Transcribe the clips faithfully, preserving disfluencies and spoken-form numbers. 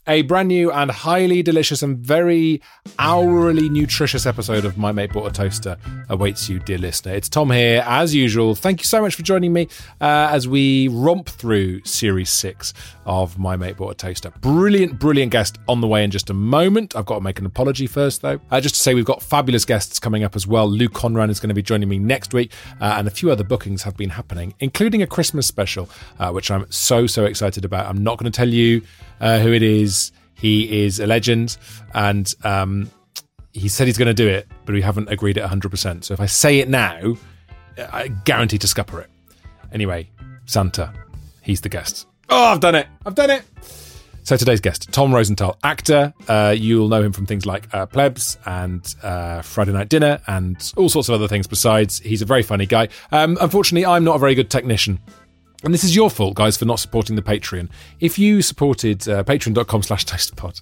A brand new and highly delicious and very hourly nutritious episode of My Mate Bought a Toaster awaits you, dear listener. It's Tom here, as usual. Thank you so much for joining me uh, as we romp through Series six of My Mate Bought a Toaster. Brilliant, brilliant guest on the way in just a moment. I've got to make an apology first, though. Uh, just to say we've got fabulous guests coming up as well. Luke Conran is going to be joining me next week, uh, and a few other bookings have been happening, including a Christmas special, uh, which I'm so, so excited about. I'm not going to tell you uh, who it is. He is a legend, and um, he said he's going to do it, but we haven't agreed at one hundred percent. So if I say it now, I guarantee to scupper it. Anyway, Santa, he's the guest. Oh, I've done it. I've done it. So today's guest, Tom Rosenthal, actor. Uh, you'll know him from things like uh, Plebs and uh, Friday Night Dinner and all sorts of other things besides. He's a very funny guy. Um, unfortunately, I'm not a very good technician. And this is your fault, guys, for not supporting the Patreon. If you supported uh, patreon.com slash toasterpod,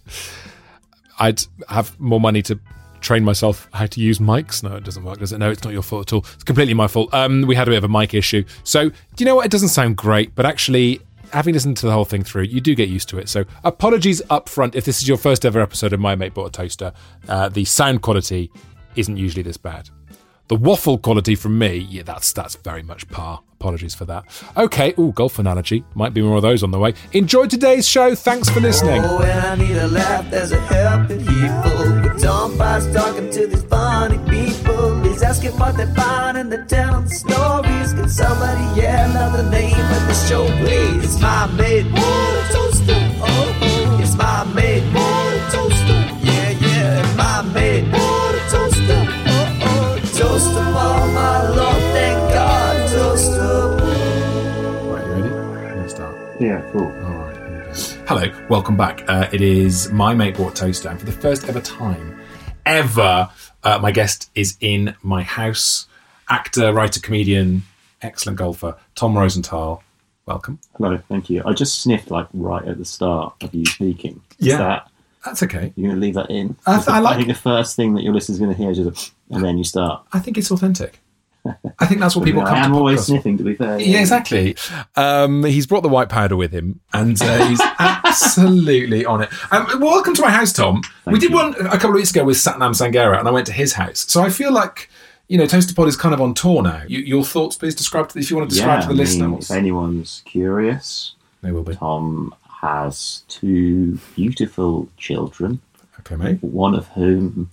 I'd have more money to train myself how to use mics. No, it doesn't work, does it? No, it's not your fault at all. It's completely my fault. Um, we had a bit of a mic issue. So, do you know what? It doesn't sound great, but actually, having listened to the whole thing through, you do get used to it. So, apologies up front if this is your first ever episode of My Mate Bought a Toaster. Uh, the sound quality isn't usually this bad. The waffle quality from me, yeah, that's that's very much par. Apologies for that. Okay, ooh, golf analogy. Might be more of those on the way. Enjoy today's show. Thanks for listening. Oh, when I need a laugh, there's a helping people. With Tom Price talking to these funny people. He's asking what they find and they're telling the stories. Can somebody yell out the name of the show, please? It's My Mate Bought a Toaster. Oh, oh. It's My Mate Bought a Toaster. Yeah, yeah. It's My Mate Bought a Toaster. Oh, oh. Toaster for my Lord, thank God. Toaster. Right, you ready? I'm going to start. Yeah, cool. All right, here we go. Hello, welcome back. Uh, it is My Mate Bought a Toaster, and for the first ever time, ever, uh, my guest is in my house. Actor, writer, comedian, excellent golfer, Tom Rosenthal. Welcome. Hello, thank you. I just sniffed like right at the start of you speaking. Is Yeah. that, That's okay. you're going to leave that in? I, th- I I like. think the first thing that your listeners are going to hear is just, and then you start. I think it's authentic. I think that's what people come I am to always podcasts. sniffing, to be fair. Yeah, exactly. Um, he's brought the white powder with him, and uh, he's absolutely on it. Um, welcome to my house, Tom. Thank we did you. one a couple of weeks ago with Satnam Sangera, and I went to his house. So I feel like, you know, ToasterPod is kind of on tour now. You, your thoughts, please describe to, if you want to describe Yeah, to the I listener. mean, what's- if anyone's curious, They will be. Tom has two beautiful children, Okay, mate. one of whom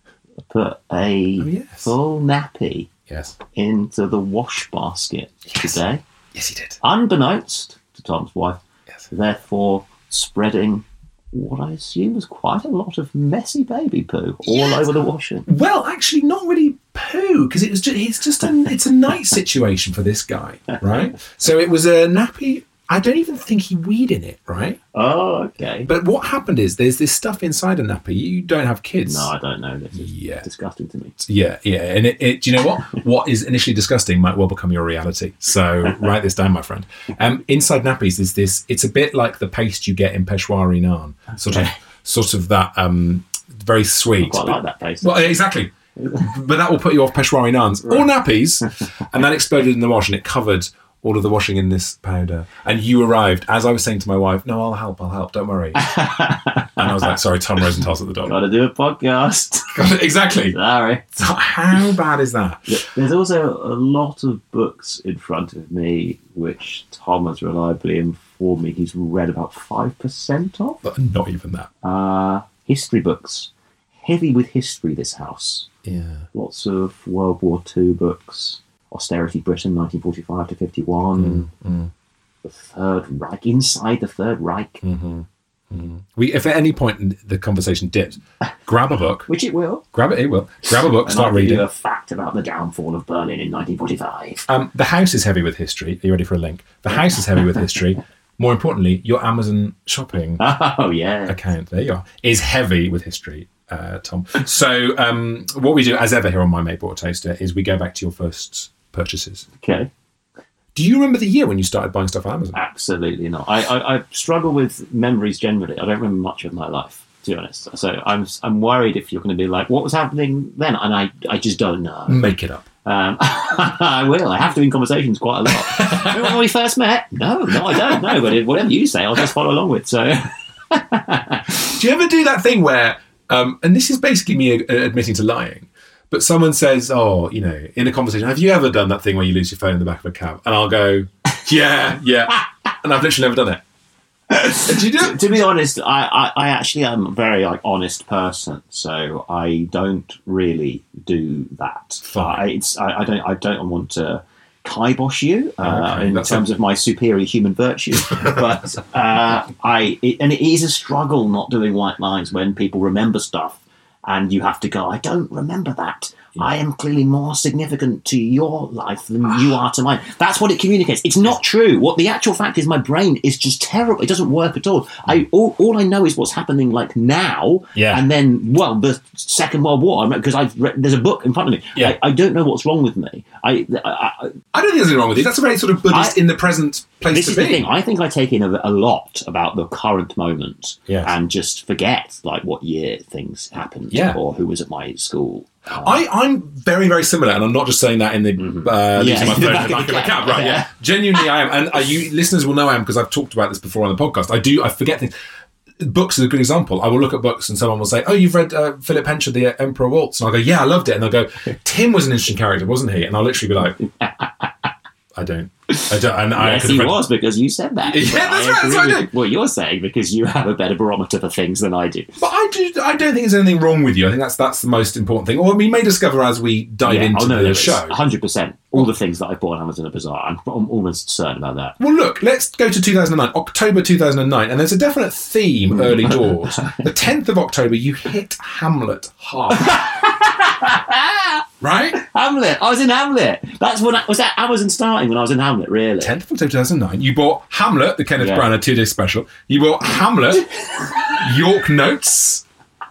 put a Oh, yes. full nappy Yes. into the wash basket Yes. today, Yes, he did. unbeknownst to Tom's wife, Yes. therefore spreading what I assume was quite a lot of messy baby poo all Yes. over the washing. Well, actually, not really poo, because it was just, it's just a, it's a night situation for this guy, right? So it was a nappy. I don't even think he weed in it, right? Oh, okay. But what happened is there's this stuff inside a nappy. You don't have kids. No, I don't know. This is Yeah. disgusting to me. Yeah, yeah. And it, it, do you know what? What is initially disgusting might well become your reality. So write this down, my friend. Um, inside nappies is this, it's a bit like the paste you get in Peshwari naan. Sort of, Okay. sort of that, um, very I sweet. quite but- like that taste. Well, exactly. But that will put you off Peshwari naans or nappies. And that exploded in the wash and it covered all of the washing in this powder. And you arrived, as I was saying to my wife, no, I'll help, I'll help, don't worry. And I was like, sorry, Tom Rosenthal's at the door. Gotta do a podcast. Exactly. Sorry. So how bad is that? There's also a lot of books in front of me which Tom has reliably informed me he's read about five percent of. But not even that. Uh, history books. Heavy with history, this house. Yeah. Lots of World War Two books. Austerity Britain, nineteen forty-five to fifty-one. Mm, The Third Reich. Inside the Third Reich. mm-hmm, mm-hmm. We, if at any point the conversation dips, grab a book. Which it will. Grab it, it will. Grab a book, And start I'll give reading. you a fact about the downfall of Berlin in nineteen forty-five. Um, the house is heavy with history. Are you ready for a link? The house is heavy with history. More importantly, your Amazon shopping Oh, yeah. account, there you are, is heavy with history, uh, Tom. So um, what we do, as ever here on My Mate Bought a Toaster, is we go back to your first purchases. Okay. Do you remember the year when you started buying stuff on Amazon? Absolutely not. I, I, I struggle with memories generally. I don't remember much of my life, to be honest. So I'm I'm worried if you're going to be like, what was happening then? And I, I just don't know. Make it up. Um, I will. I have to in conversations quite a lot. Remember when we first met? No, no, I don't know. But whatever you say, I'll just follow along with. So, Do you ever do that thing where, um, and this is basically me a- admitting to lying, but someone says, oh, you know, in a conversation, have you ever done that thing where you lose your phone in the back of a cab? And I'll go, yeah, yeah. And I've literally never done it. Did you do it? To be honest, I, I, I actually am a very like honest person, so I don't really do that. Fine. I, it's, I, I don't I don't want to kibosh you uh, Okay, in that's terms a- of my superior human virtue, but uh, I it, and it is a struggle not doing white lines when people remember stuff and you have to go, I don't remember that. I am clearly more significant to your life than you are to mine. That's what it communicates. It's not true. What the actual fact is, my brain is just terrible. It doesn't work at all. I all, all I know is what's happening like now, Yeah. and then well, the Second World War. Because I've read, there's a book in front of me. Yeah. I, I don't know what's wrong with me. I, I, I I don't think there's anything wrong with you. That's a very sort of Buddhist I- in the present place this to is be. the thing. I think I take in a, a lot about the current moment, Yes. and just forget like what year things happened, Yeah. or who was at my school. I, I'm very, very similar, and I'm not just saying that in the uh, Yeah, losing my in the phone in back the of back the of a cab, cab, right? Yeah, yeah. genuinely, I am, and uh, you listeners will know I am because I've talked about this before on the podcast. I do, I forget things. Books is a good example. I will look at books, and someone will say, "Oh, you've read uh, Philip Hencher, The Emperor Waltz," and I'll go, "Yeah, I loved it," and they'll go, "Tim was an interesting character, wasn't he?" And I'll literally be like, "I don't, I don't," and I Yes, could he have read- was, because you said that. Yeah, But that's I right, that's agree what I with do. what you're saying, because you have a better barometer for things than I do. But I do, I don't think there's anything wrong with you. I think that's that's the most important thing. Or we may discover as we dive Yeah, into oh, no, the there show. is. one hundred percent. All the things that I bought on Amazon are bizarre. I'm, I'm almost certain about that. Well, look, let's go to two thousand nine, October two thousand nine, and there's a definite theme early doors. The tenth of October, you hit Hamlet hard. Right? Hamlet. I was in Hamlet. That's when I, was that Amazon starting when I was in Hamlet, really? tenth of October two thousand nine, you bought Hamlet, the Kenneth Yeah. Branagh two-day special. You bought Hamlet, York Notes,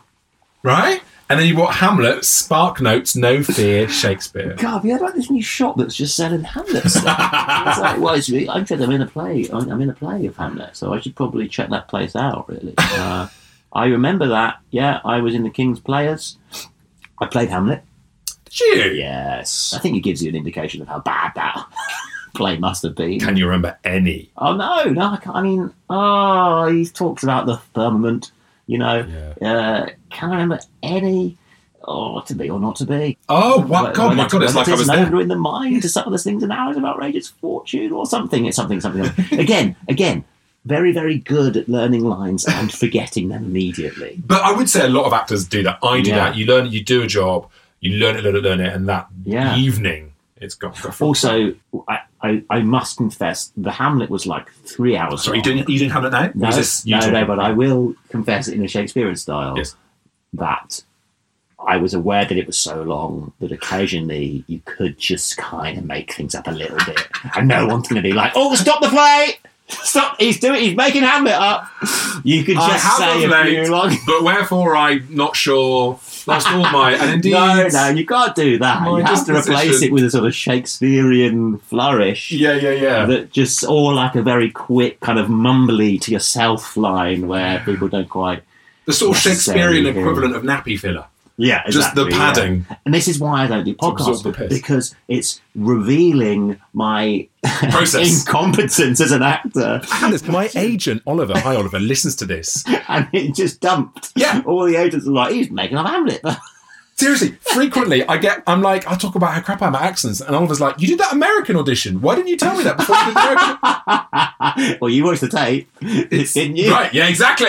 right? And then you bought Hamlet, Spark Notes, No Fear, Shakespeare. God, have you heard about this new shop that's just selling Hamlet stuff? It's like, well, it's really, I'm sure I'm in a play. I'm in a play of Hamlet, so I should probably check that place out, really. Uh, I remember that. Yeah, I was in the King's Players. I played Hamlet. Did you? Yes. I think it gives you an indication of how bad that play must have been. Can you remember any? Oh, no, no, I can't. I mean, oh, he talks about the firmament, you know. Uh, can I remember any? Oh, to be or not to be. Oh, what? When- God, when my it- God, it's when like it I is was an there. ogre in the mind to some of the things and hours of outrageous fortune or something. It's something, something. again, again, very, very good at learning lines and forgetting them immediately. But I would say a lot of actors do that. I do Yeah. that. You learn it, you do a job, you learn it, learn it, learn it, and that Yeah. evening, it's got. got Also, I, I, I must confess, the Hamlet was like three hours Sorry, you long. doing, you doing Hamlet now? No, Or is this you no, talking? no, but I will confess it in a Shakespearean style Yes. that I was aware that it was so long that occasionally you could just kind of make things up a little bit, and no one's going to be like, "Oh, stop the play! Stop! He's doing. He's making Hamlet up." You could I just have say of a late, few long. but wherefore I'm not sure. Lost all my and indeed. No, no, you can't do that. My You have to replace disposition. it with a sort of Shakespearean flourish. Yeah, yeah, yeah. That just all like a very quick kind of mumbly to yourself line where people don't quite. the sort of necessarily Shakespearean hear. equivalent of nappy filler. Yeah, Just the exactly, yeah. padding. And this is why I don't do absorb podcasts, the piss. because it's revealing my Process. incompetence as an actor, My agent Oliver, hi Oliver, listens to this. and it just dumped. Yeah. All the agents are like, he's making up Hamlet. Seriously, frequently I get, I'm like, I talk about how crap I am at accents, and Oliver's like, you did that American audition. Why didn't you tell me that before you did the American? Well, you watched the tape, didn't you? Right, yeah, exactly,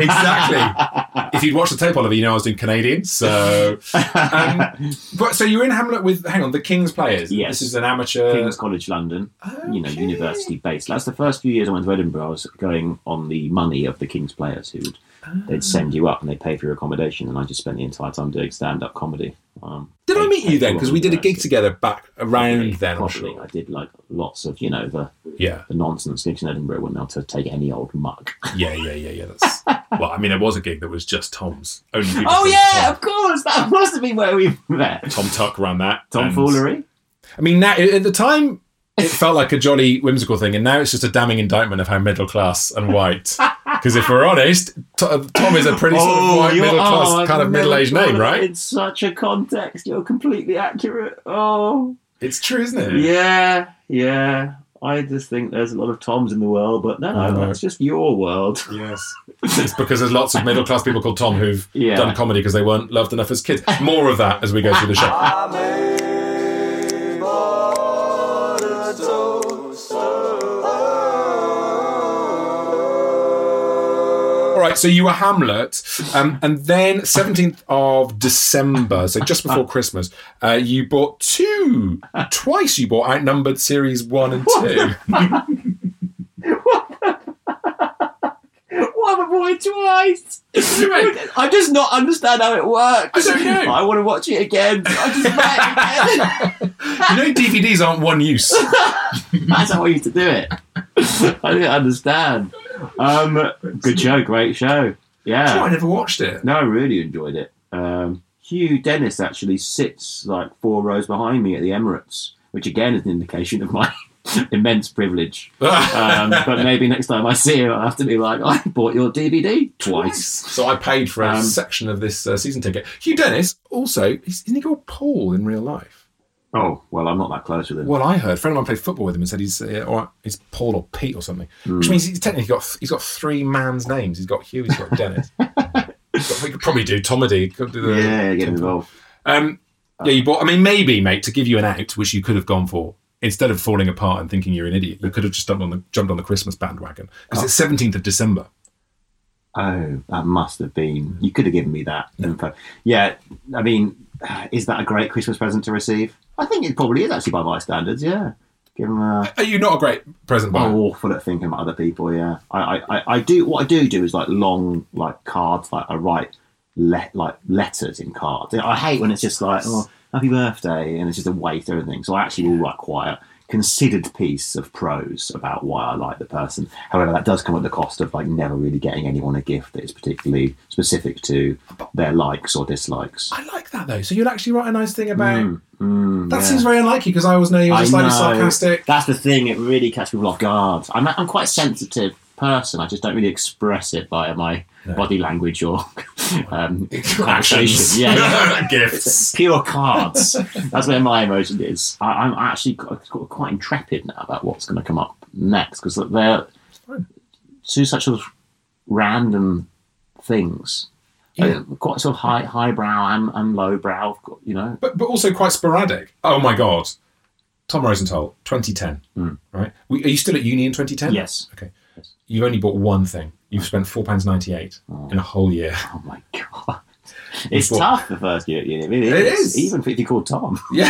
exactly. If you'd watched the tape, Oliver, you know I was doing Canadian. So, um, but so you're in Hamlet with, hang on, the King's Players. Yes. This is an amateur. King's College London, you know, Okay. university based. That's the first few years I went to Edinburgh. I was going on the money of the King's Players, who would they'd send you up and they'd pay for your accommodation, and I just spent the entire time doing stand up comedy. Um, Did I paid- meet you paid then? for Because we did a gig university. together back around Probably, then. I'm Probably. sure. I did like lots of, you know, the, Yeah, the nonsense gigs in Edinburgh wouldn't be able to take any old muck. yeah, yeah, yeah, yeah. That's well. I mean, there was a gig that was just Tom's. Only people Oh called yeah, Tom, of course. That must have been where we met. Tom Tuck ran that. and- Tomfoolery. I mean, now at the time it felt like a jolly whimsical thing, and now it's just a damning indictment of how middle class and white. Because if we're honest, T- Tom is a pretty sort of white you're- middle class oh, I've kind of never middle aged thought name, of it right? In such a context, you're completely accurate. Oh, It's true, isn't it? yeah, yeah. I just think there's a lot of Toms in the world, but no, I no, know. that's just your world. Yes. It's because there's lots of middle class people called Tom who've Yeah. done comedy because they weren't loved enough as kids. More of that as we go through the show. All right, so you were Hamlet, um, and then seventeenth of December, so just before Christmas, uh, you bought two, twice you bought Outnumbered Series one and two. What am I bought twice? I just not understand how it works. I don't know. I want to watch it again. I just buy it again. You know D V Ds aren't one use. That's how I used to do it. I didn't understand. Um, good show, great show. Yeah. Oh, I never watched it. No, I really enjoyed it. Um, Hugh Dennis actually sits like four rows behind me at the Emirates, which again is an indication of my immense privilege. Um, but maybe next time I see him, I'll have to be like, I bought your D V D twice. So I paid for a Um, section of this uh, season ticket. Hugh Dennis, also, isn't he called Paul in real life? Oh, well, I'm not that close with him. Well, I heard a friend of mine played football with him and said he's uh, or he's Paul or Pete or something, Hmm. which means he's technically got he's got three man's names. He's got Hugh, he's got Dennis. He's got, he could probably do Tomedy. Could do the, Yeah, get involved. Um, yeah, you bought. I mean, maybe, mate, to give you an out, which you could have gone for instead of falling apart and thinking you're an idiot. You could have just jumped on the jumped on the Christmas bandwagon because it's seventeenth of December. Oh, that must have been. You could have given me that info. Yeah, I mean, is that a great Christmas present to receive? I think it probably is actually by my standards. Yeah, give them a. Are you not a great present buyer? I'm awful at thinking about other people. Yeah, I, I, I do. What I do do is like long, like cards. Like I write, le- like letters in cards. I hate when it's just like, oh, happy birthday, and it's just a waste of everything. So I actually will write quite a considered piece of prose about why I like the person. However, that does come at the cost of like never really getting anyone a gift that is particularly specific to their likes or dislikes. I like that though. So you'll actually write a nice thing about. Mm, mm, that yeah. seems very unlikely because I always know you're just I slightly know. sarcastic. That's the thing; it really catches people off guard. I'm I'm quite a sensitive person. I just don't really express it via my No. body language or um, Actions. conversation. Yeah, yeah. Gifts. Pure cards. That's where my emotion is. I, I'm actually qu- qu- quite intrepid now about what's going to come up next because they're two such sort of random things. Yeah. Uh, quite sort of high highbrow and, and lowbrow, you know. But but also quite sporadic. Oh my God. Tom Rosenthal, twenty ten. Mm. Right? We, are you still at uni in twenty ten? Yes. Okay. Yes. You've only bought one thing. You've spent four pounds ninety-eight Oh. in a whole year. Oh my god. It's What? tough the first year at uni. It really It is. is. Even if you're called Tom. Yeah.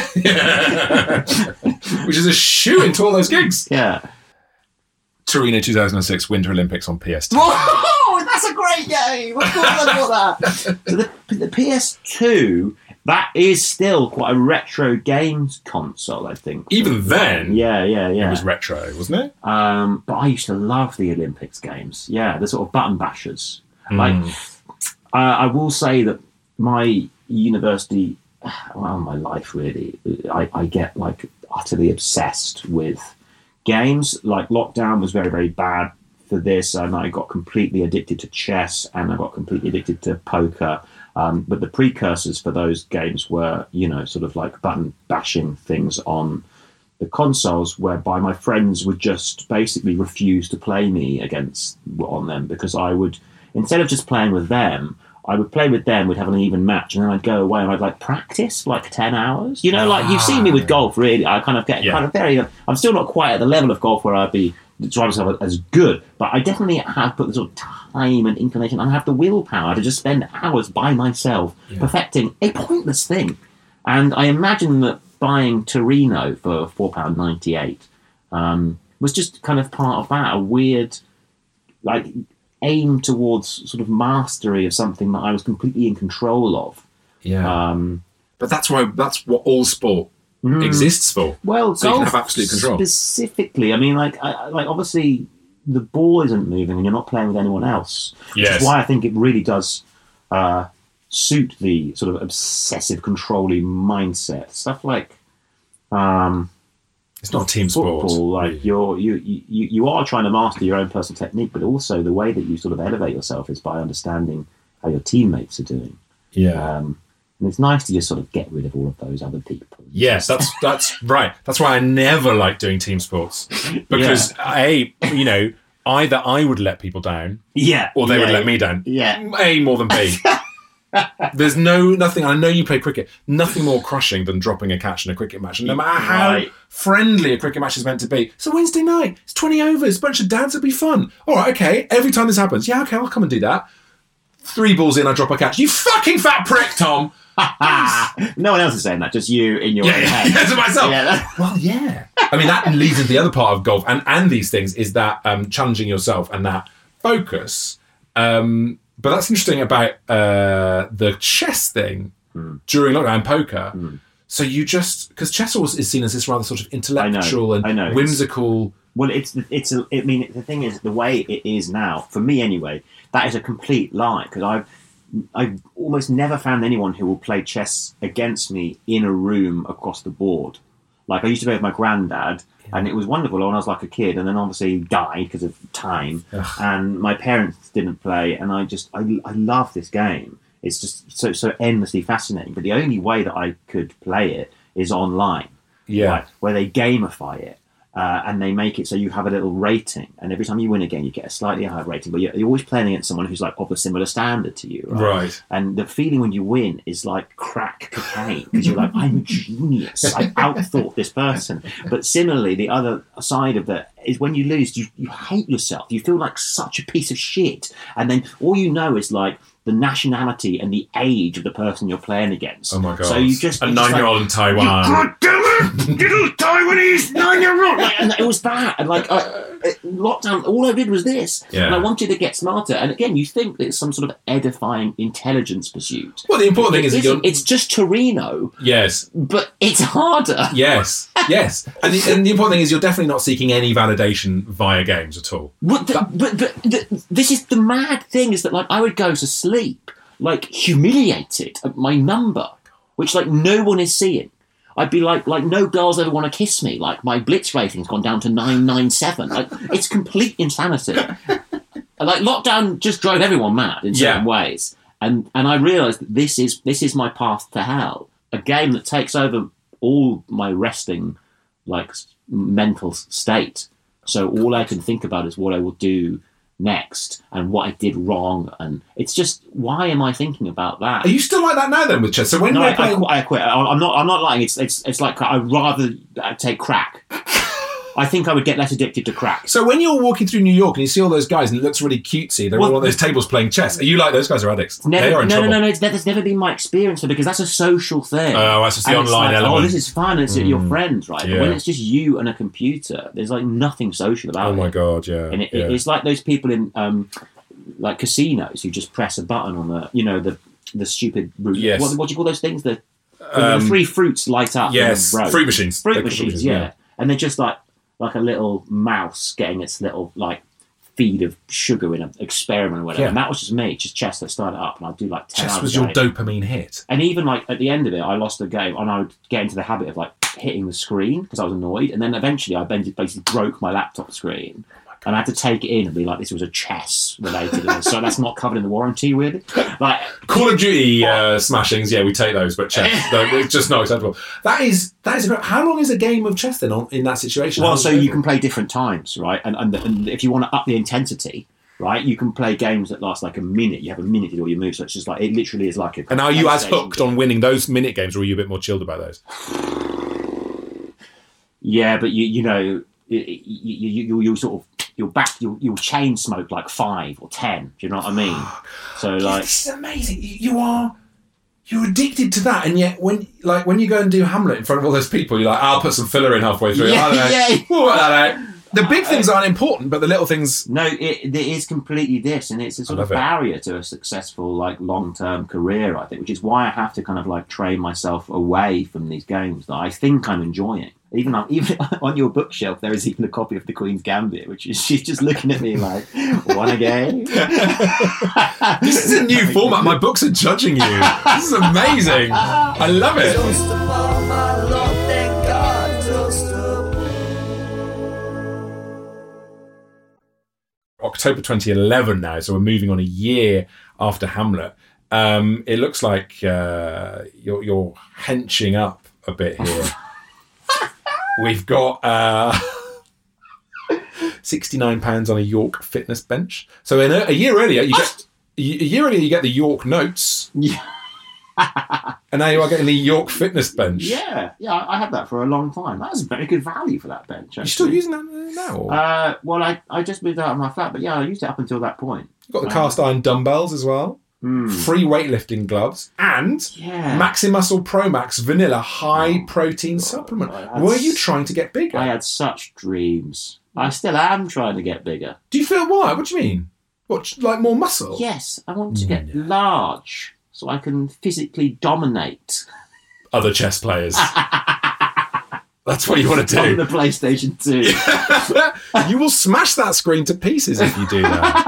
Which is a shoe into all those gigs. Yeah. Torino two thousand six Winter Olympics on P S two. Whoa! That's a great game! Of course I bought that. So the, the P S two, that is still quite a retro games console, I think. Even then, Yeah, yeah, yeah. it was retro, wasn't it? Um, but I used to love the Olympics games. Yeah, the sort of button bashers. Like, uh, I will say that my university, well, my life really, I, I get like utterly obsessed with games. Like lockdown was very, very bad for this, and I got completely addicted to chess, and I got completely addicted to poker. Um, but the precursors for those games were, you know, sort of like button bashing things on the consoles, whereby my friends would just basically refuse to play me against on them because I would, instead of just playing with them, I would play with them, we'd have an even match, and then I'd go away and I'd like practice for like ten hours. You know, like you've seen me with golf, really. I kind of get Yeah. kind of very, I'm still not quite at the level of golf where I'd be drive myself as good, but I definitely have put the sort of time and inclination, and I have the willpower to just spend hours by myself Yeah. perfecting a pointless thing. And I imagine that buying Torino for four pounds ninety-eight um, was just kind of part of that, a weird, like, aim towards sort of mastery of something that I was completely in control of. Yeah. Um, but that's why that's what all sport mm, exists for. Well, So you can golf have absolute control. specifically. I mean, like, I, I- like obviously the ball isn't moving and you're not playing with anyone else. Which Yes. is why I think it really does uh, suit the sort of obsessive, controlling mindset. Stuff like um, It's not a team sport. football. Like really. you're you, you you are trying to master your own personal technique, but also the way that you sort of elevate yourself is by understanding how your teammates are doing. Yeah. Um, And it's nice to just sort of get rid of all of those other people. Yes, that's that's right. That's why I never like doing team sports because yeah. a you know either I would let people down, yeah, or they yeah, would let me down. Yeah, A more than B. There's no nothing. I know you play cricket. Nothing more crushing than dropping a catch in a cricket match. And no matter how right. friendly a cricket match is meant to be, it's a Wednesday night. It's twenty overs. A bunch of dads. It'll be fun. All right, okay. Every time this happens, yeah, okay, I'll come and do that. Three balls in, I drop a catch. You fucking fat prick, Tom. No one else is saying that, just you in your yeah, own yeah, head. Yeah, to myself. Yeah. Well, yeah. I mean, that leads into the other part of golf and, and these things is that um, challenging yourself and that focus. Um, but that's interesting about uh, the chess thing mm. during lockdown, poker. Mm. So you just, because chess always is seen as this rather sort of intellectual I know, and I know. whimsical. It's, well, it's, it's a, I mean, the thing is, the way it is now, for me anyway, that is a complete lie, because I've, I've almost never found anyone who will play chess against me in a room across the board. Like, I used to play with my granddad, yeah. and it was wonderful when I was like a kid, and then obviously he died because of time, Ugh. and my parents didn't play, and I just, I, I love this game. It's just so so endlessly fascinating, but the only way that I could play it is online, yeah, right, where they gamify it. Uh, and they make it so you have a little rating, and every time you win a game, you get a slightly higher rating. But you're, you're always playing against someone who's like of a similar standard to you, right? Right. And the feeling when you win is like crack cocaine, because you're like, I'm a genius. I outthought this person. But similarly, the other side of it is when you lose, you you hate yourself. You feel like such a piece of shit, and then all you know is like the nationality and the age of the person you're playing against. Oh my god! So you just a nine-year-old like, in Taiwan. God damn it, little Taiwanese nine-year-old! Like, and it was that, and like uh, lockdown. All I did was this, yeah. and I wanted to get smarter. And again, you think that it's some sort of edifying intelligence pursuit. Well, the important it, thing is that you're... it's just Torino. Yes, but it's harder. Yes, yes, and the, and the important thing is you're definitely not seeking any validation via games at all. But, the, that... but, but the, this is the mad thing: is that like I would go to sleep like humiliated at my number, which like no one is seeing. I'd be like, like no girls ever want to kiss me. Like my Blitz rating's gone down to nine nine seven. Like it's complete insanity. Like lockdown just drove everyone mad in certain yeah. ways, and and I realised that this is this is my path to hell. A game that takes over all my resting, like mental state. So all I can think about is what I will do next and what I did wrong, and it's just, why am I thinking about that? Are you still like that now then with chess? So when no, we're I, playing... I, I quit. I, I'm not. I'm not lying. It's it's it's like I'd rather take crack. I think I would get less addicted to crack. So when you're walking through New York and you see all those guys and it looks really cutesy, they're well, all on those tables playing chess. Are you like, those guys are addicts? Never, they are in no, trouble. no, no, no. It's, that's never been my experience, because that's a social thing. Oh, that's just the and online it's like, element. Oh, this is fun. It's mm. your friends, right? Yeah. But when it's just you and a computer, there's like nothing social about it. Oh my god, yeah. And it, yeah. it's like those people in um, like casinos who just press a button on the, you know, the the stupid. Yes. What, what do you call those things? The, um, the three fruits light up. Yes, in a row. fruit machines. Fruit They're machines, machines, yeah. yeah. And they're just like like a little mouse getting its little like feed of sugar in an experiment or whatever. Yeah. And that was just me, just chess that started up, and I'd do like ten chess hours was a your day. dopamine hit. And even like at the end of it, I lost the game, and I would get into the habit of like hitting the screen because I was annoyed. And then eventually, I basically broke my laptop screen, and I had to take it in and be like, "This was a chess related," so that's not covered in the warranty. Really, like Call of Duty uh, smashings, yeah, we take those, but chess, it's just not acceptable. That is that is. How long is a game of chess then on, in that situation? Well, so you can play different times, right? And, and and if you want to up the intensity, right, you can play games that last like a minute. You have a minute to do all your moves, so it's just like, it literally is like a... And are you as hooked on winning those minute games, or are you a bit more chilled about those? Yeah, but you you know, you, you, you, you sort of, you'll back, you'll, you'll chain smoke like five or ten. Do you know what I mean? So like... This is amazing. You are... You're addicted to that, and yet when like when you go and do Hamlet in front of all those people, you're like, I'll put some filler in halfway through. Yeah, I don't know. yeah. Well, I don't know. The big things aren't important, but the little things... No, it, it is completely this, and it's a sort of barrier it. to a successful, like, long-term career, I think, which is why I have to kind of, like, train myself away from these games that I think I'm enjoying. Even on, even on your bookshelf, there is even a copy of The Queen's Gambit, which is, she's just looking at me like, want a game? This is a new format. My books are judging you. This is amazing. I love it. October twenty eleven now, so we're moving on a year after Hamlet. Um, it looks like uh, you're, you're henching up a bit here. We've got uh, sixty-nine pounds on a York fitness bench. So in a, a year earlier, you get a year earlier you get the York notes. Yeah. And now you are getting the York fitness bench. Yeah, yeah, I had that for a long time. That was very good value for that bench. Actually. You're still using that now? Or? Uh, well, I, I just moved out of my flat, but yeah, I used it up until that point. You've got the cast iron dumbbells as well. Mm. Free weightlifting gloves. And Yeah. Maximuscle Pro Max vanilla high protein supplement. I Were had you s- trying to get bigger? I had such dreams. I still am trying to get bigger. Do you feel why? What do you mean? What, like more muscle? Yes, I want to get large so I can physically dominate Other chess players. That's what you want to on do. the PlayStation two. You will smash that screen to pieces if you do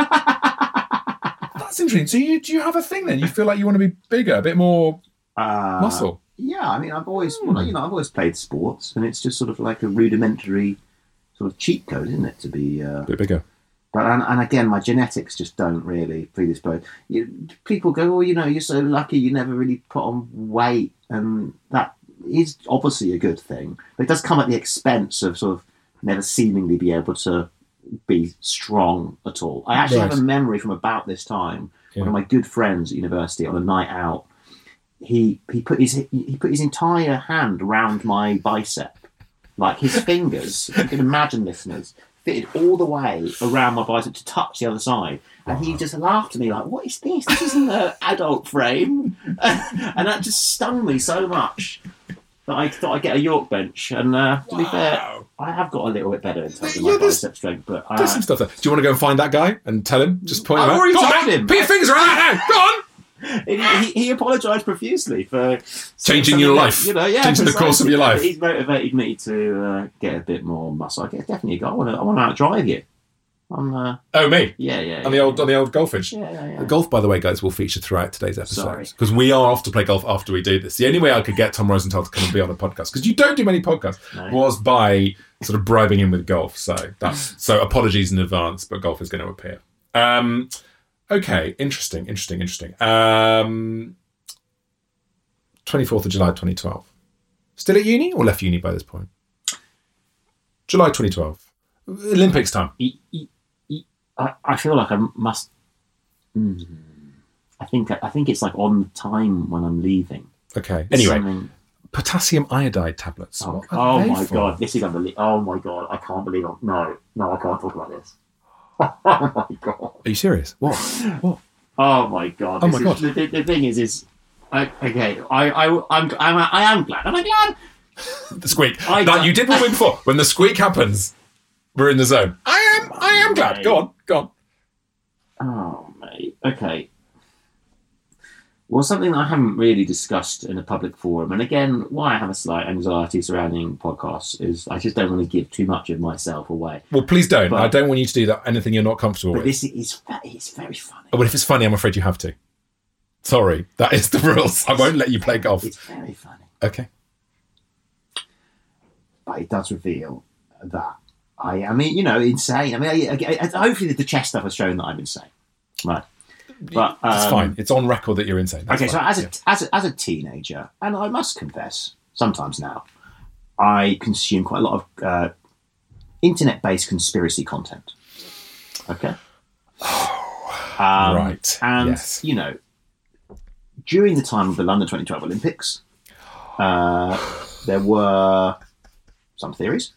that. That's interesting. So you, do you have a thing then? You feel like you want to be bigger, a bit more Uh, muscle? Yeah, I mean, I've always, Hmm. well, you know, I've always played sports, and it's just sort of like a rudimentary sort of cheat code, isn't it, to be. Uh, A bit bigger. But and, and again, my genetics just don't really predispose. You, people go, "Oh, you know, you're so lucky. You never really put on weight," and that is obviously a good thing. But it does come at the expense of sort of never seemingly be able to be strong at all. I actually Right. have a memory from about this time. Yeah. One of my good friends at university on a night out, he he put his he put his entire hand around my bicep, like his fingers. If you can imagine, listeners. Fitted all the way around my bicep to touch the other side, and he just laughed at me like, "What is this? This isn't an adult frame," and that just stung me so much that I thought I'd get a York bench. And uh, to be fair, I have got a little bit better in terms of my Yeah, there's- bicep strength. But uh, There's some stuff there. Do you want to go and find that guy and tell him? Just point him I've out. already Go on, told mate. him. Put your fingers around that now. Go on. he, he, he apologised profusely for Changing your something life. that, you know, yeah, Changing the course of your life. He's motivated me to uh, get a bit more muscle. I guess definitely a goal. I want to. I want to outdrive you. I'm. Uh, Oh, me. yeah, yeah. On the yeah, old, on the old golfage. Yeah, yeah, yeah. The golf, by the way, guys, will feature throughout today's Sorry. episodes because we are off to play golf after we do this. The only way I could get Tom Rosenthal to come and be on a podcast, because you don't do many podcasts, No. was by sort of bribing him with golf. So that's so apologies in advance, but golf is going to appear. Um, okay, interesting, interesting, interesting. Um, twenty-fourth of July, twenty twelve. Still at uni or left uni by this point? July twenty twelve. Olympics time. E- e- e- I, I feel like I must. Mm, I think I think it's like on the time when I'm leaving. Okay. It's Anyway, something- potassium iodide tablets. Oh, What are oh they my for? god, this is unbelievable! Oh my god, I can't believe it. No, no, I can't talk about this. Oh my god. Are you serious? What? What? Oh my god. Oh This my is- God. The, the, the thing is, is I, okay. I, I, I'm, I'm, I am glad. Am I glad? The squeak. I that don't- you did one before. When the squeak happens, we're in the zone. I am. I am glad. Go on. Go on. Oh mate. Okay. Well, something that I haven't really discussed in a public forum, and again, why I have a slight anxiety surrounding podcasts is I just don't want to give too much of myself away. Well, please don't. But- I don't want you to do that. Anything you're not comfortable But with. this is it's very funny. Oh, but if it's funny, I'm afraid you have to. Sorry, that is the rules. I won't let you play golf. It's very funny. Okay. But it does reveal that I, I mean, you know, insane. I mean, I, I, I, hopefully the chess stuff has shown that I'm insane. Right. But It's um, fine. It's on record that you're insane. That's okay, so fine. as a, Yeah. as a as a teenager, and I must confess, sometimes now, I consume quite a lot of uh, internet-based conspiracy content. Okay. Um, Right, And yes. you know, during the time of the London twenty twelve Olympics, uh, there were some theories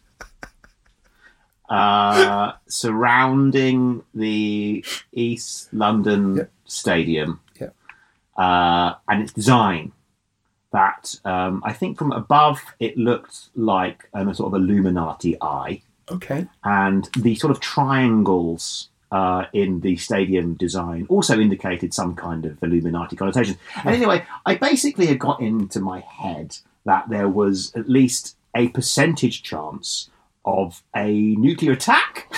uh, surrounding the East London Yep. Stadium Yep. uh, and its design. That um, I think from above it looked like um, a sort of Illuminati eye, Okay. and the sort of triangles uh, in the stadium design also indicated some kind of Illuminati connotation. And anyway, I basically had got into my head that there was at least a percentage chance of a nuclear attack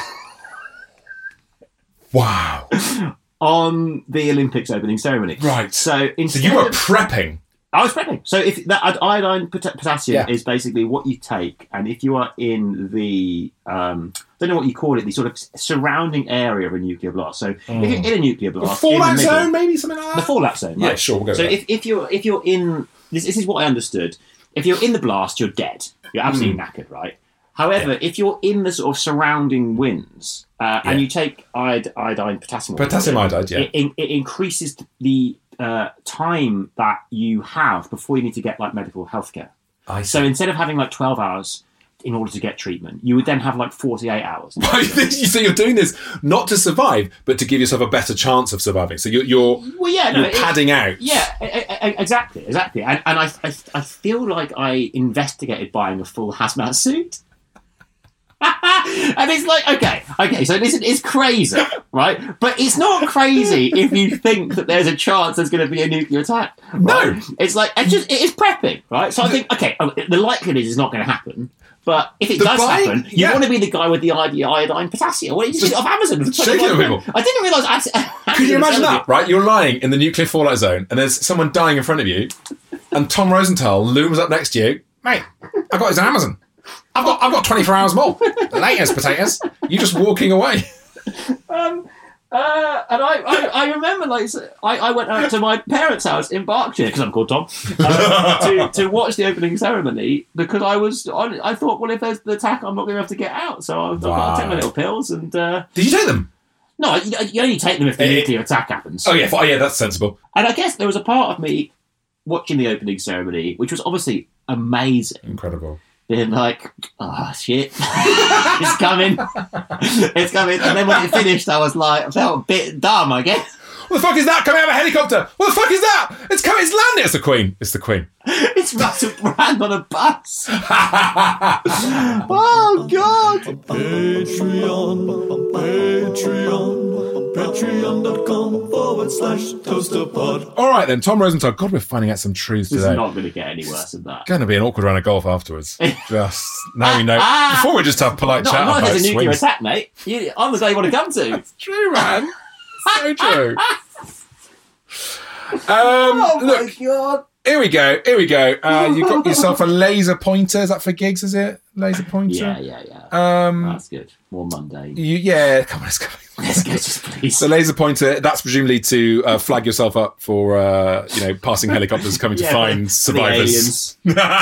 Wow. on the Olympics opening ceremony. Right. So So instead you were of- prepping. I was prepping. So if that iodine pot- potassium Yeah. is basically what you take, and if you are in the um, I don't know what you call it, the sort of surrounding area of a nuclear blast. So if you're in a nuclear The blast, in the fallout middle- zone, maybe something like that. the fallout zone. Yeah, right? sure, we'll go So with that. if, if you're if you're in this, this is what I understood. If you're in the blast, you're dead. You're absolutely knackered, right? However, Yeah. if you're in the sort of surrounding winds uh, and Yeah. you take iod- iodine, potassium, Potassium iodide, yeah. it, it, it increases the uh, time that you have before you need to get like medical healthcare. I So instead of having like twelve hours in order to get treatment, you would then have like forty-eight hours. So you're doing this not to survive, but to give yourself a better chance of surviving. So you're you're, Well, yeah, no, you're it- padding out. Yeah, e- e- e- exactly, exactly. And, and I, I, I feel like I investigated buying a full hazmat suit. And it's like, okay, okay, so this is crazy, right? But it's not crazy if you think that there's a chance there's going to be a nuclear attack. Right? No. It's like, it's just, it is prepping, right? So I think, okay, oh, the likelihood is it's not going to happen. But if it The does buying- happen, you yeah. want to be the guy with the iodine potassium. What, you just get off Amazon. for Shake it at twenty-one people. I didn't realise... I, Could you imagine that, right? You're lying in the nuclear fallout zone and there's someone dying in front of you and Tom Rosenthal looms up next to you. Mate, I got his Amazon. I've got I've got twenty-four hours more. Latest, potatoes. You just walking away. Um, uh, and I, I, I remember, like, I, I went out to my parents' house in Berkshire, because I'm called Tom, uh, to, to watch the opening ceremony, because I was, on, I thought, well, if there's the attack, I'm not going to have to get out, so I've got Wow. to take my little pills, and, uh, Did you take them? no, you, you only take them if the Eh, nuclear attack happens. Oh yeah, oh yeah, that's sensible. And I guess there was a part of me watching the opening ceremony, which was obviously amazing, Incredible. being like, oh shit, it's coming, it's coming. And then when it finished, I was like, I felt a bit dumb, I guess. What the fuck is that coming out of a helicopter? What the fuck is that? It's coming, it's landing. It's the Queen. It's the Queen. It's Russell Brand on a bus. Oh God! Patreon, Patreon, patreon.com forward slash toasterpod. All right then, Tom Rosenthal. God, we're finding out some truths This today. is not going to get any worse than that. Going to be an awkward round of golf afterwards. Just now we know. Before we just have polite Not, chat not if about there's a nuclear swings. attack, mate. You, I'm the guy you want to come to. True, man. So true. Um, Oh look, my God! here we go. Here we go. Uh, you got yourself a laser pointer. Is that for gigs? Is it laser pointer? Yeah, yeah, yeah. Um, That's good. More mundane. you, yeah. Come on, let's go. Let's go, just please. So laser pointer. That's presumably to uh, flag yourself up for uh, you know passing helicopters coming to Yeah, find for the survivors.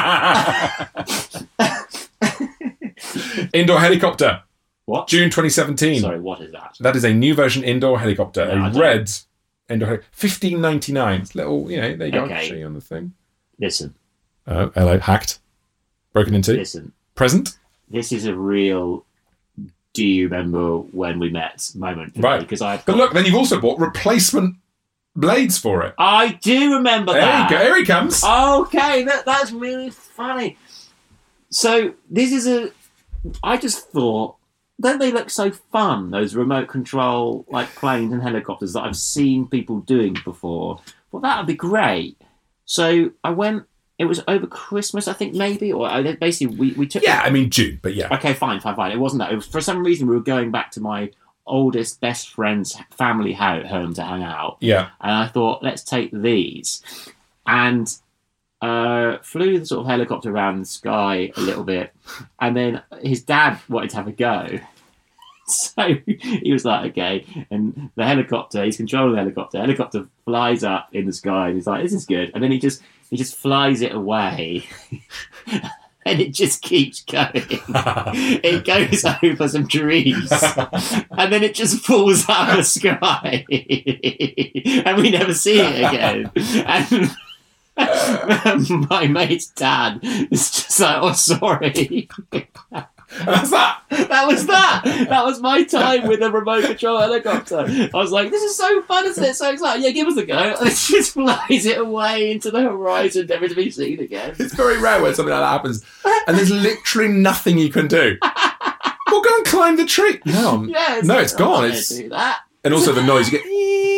Indoor helicopter. What? June twenty seventeen. Sorry, what is that? That is a new version indoor helicopter. No, I a don't- red indoor helicopter. fifteen ninety-nine. It's little, you know, there you go. Okay. I'll show you on the thing. Listen, Oh, hello. Hacked. Broken into. listen. Present. This is a real. Do you remember when we met moment? For Right. Because I've. But got- look, then you've also bought replacement blades for it. I do remember There that. you go. Here he comes. Okay, that that's really funny. So this is a. I just thought, don't they look so fun? Those remote control like planes and helicopters that I've seen people doing before. Well, that would be great. So I went. It was over Christmas, I think, maybe, or I, basically we we took. Yeah, I mean June, but yeah. Okay, fine, fine, fine. It wasn't that. It was, for some reason, we were going back to my oldest best friend's family ho- home to hang out. Yeah. And I thought, let's take these. And uh, flew the sort of helicopter around the sky a little bit. And then his dad wanted to have a go. So he was like, okay. And the helicopter, he's controlling the helicopter. The helicopter flies up in the sky. And he's like, this is good. And then he just he just flies it away. And it just keeps going. It goes over some trees. And then it just falls out of the sky. And we never see it again. And my mate's dad is just like, oh, sorry. That's that. That was that. That was my time with a remote control helicopter. I was like, this is so fun, isn't it? So exciting. Yeah, give us a go. And it just flies it away into the horizon, never to be seen again. It's very rare when something like that happens. And there's literally nothing you can do. Well, go and climb the tree. No, I'm- Yeah, no, it's I'm gone. not gonna It's, do that. and also the noise you get.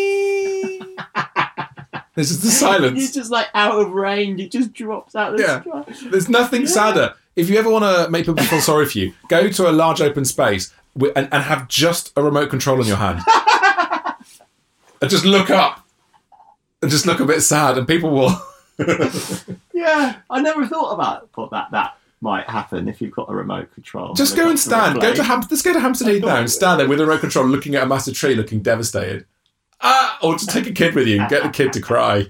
This is the It's silence. just like out of range. It just drops out of the Yeah. sky. There's nothing sadder. If you ever want to make people feel sorry for you, go to a large open space wi- and, and have just a remote control in your hand. And just look up. And just look a bit sad, and people will Yeah, I never thought about what that that might happen if you've got a remote control. Just go and stand. Go to Ham- let's go to Hampstead Heath now and stand there with a remote control, looking at a massive tree, looking devastated. Ah, or just take a kid with you and get the kid to cry.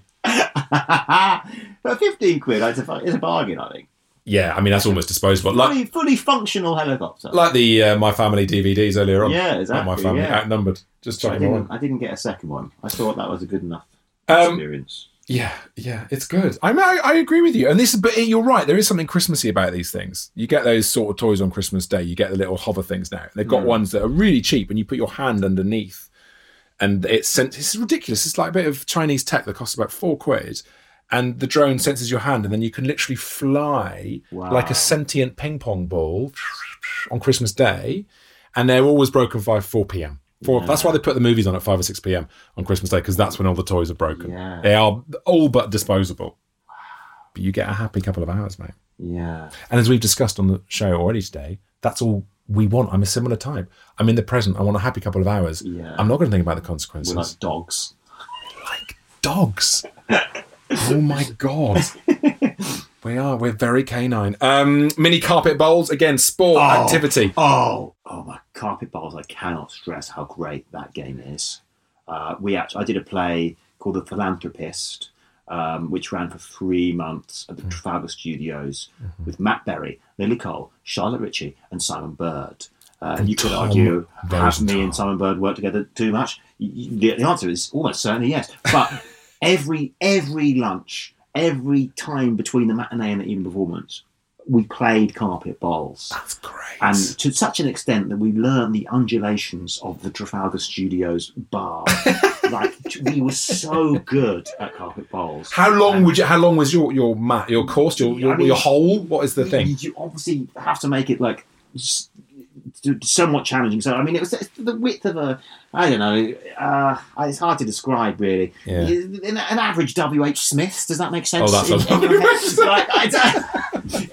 But fifteen quid, it's a, it's a bargain, I think. Yeah, I mean that's almost disposable. Like, Fully, fully functional helicopter. like the uh, My Family D V Ds earlier on. Yeah, Like exactly. My Family, yeah. outnumbered. Just I chucking them didn't, on. I didn't get a second one. I thought that was a good enough Um, experience. Yeah, yeah, it's good. I mean, I, I agree with you. And this, but you're right. There is something Christmassy about these things. You get those sort of toys on Christmas Day. You get the little hover things now. They've got Mm. ones that are really cheap, and you put your hand underneath, and it's sent. It's ridiculous. It's like a bit of Chinese tech that costs about four quid, and the drone senses your hand, and then you can literally fly Wow. like a sentient ping pong ball on Christmas Day, and they're always broken by four p.m. Four, Yeah. That's why they put the movies on at five or six p.m. on Christmas Day, because that's when all the toys are broken. Yeah. They are all but disposable. But you get a happy couple of hours, mate. Yeah. And as we've discussed on the show already today, that's all we want. I'm a similar type. I'm in the present. I want a happy couple of hours. Yeah. I'm not going to think about the We're consequences. like dogs. Like dogs. Oh my God. We are. We're very canine. Um, mini carpet bowls. Again, sport, Oh. activity. Oh, oh my carpet bowls! I cannot stress how great that game is. Uh, we actually, I did a play called The Philanthropist, um, which ran for three months at the Trafalgar Studios with Matt Berry, Lily Cole, Charlotte Ritchie, and Simon Bird. Uh, And you could Tom argue, Rose have and me Tom. and Simon Bird work together too much? Y- y- The, the answer is almost certainly yes. But every every lunch, every time between the matinee and the evening performance, we played carpet bowls. That's great. And to such an extent that we learned the undulations of the Trafalgar Studios bar. Like, we were so good at carpet bowls. How long And would you? How long was your your mat, your course, your your, I mean, your hole? What is the thing? You, you obviously have to make it like s- somewhat challenging. So I mean, it was it's the width of a, I don't know, uh, it's hard to describe really. Yeah. An, an average W H Smiths, does that make sense? Oh, that's in, a- in your head? Like, I don't-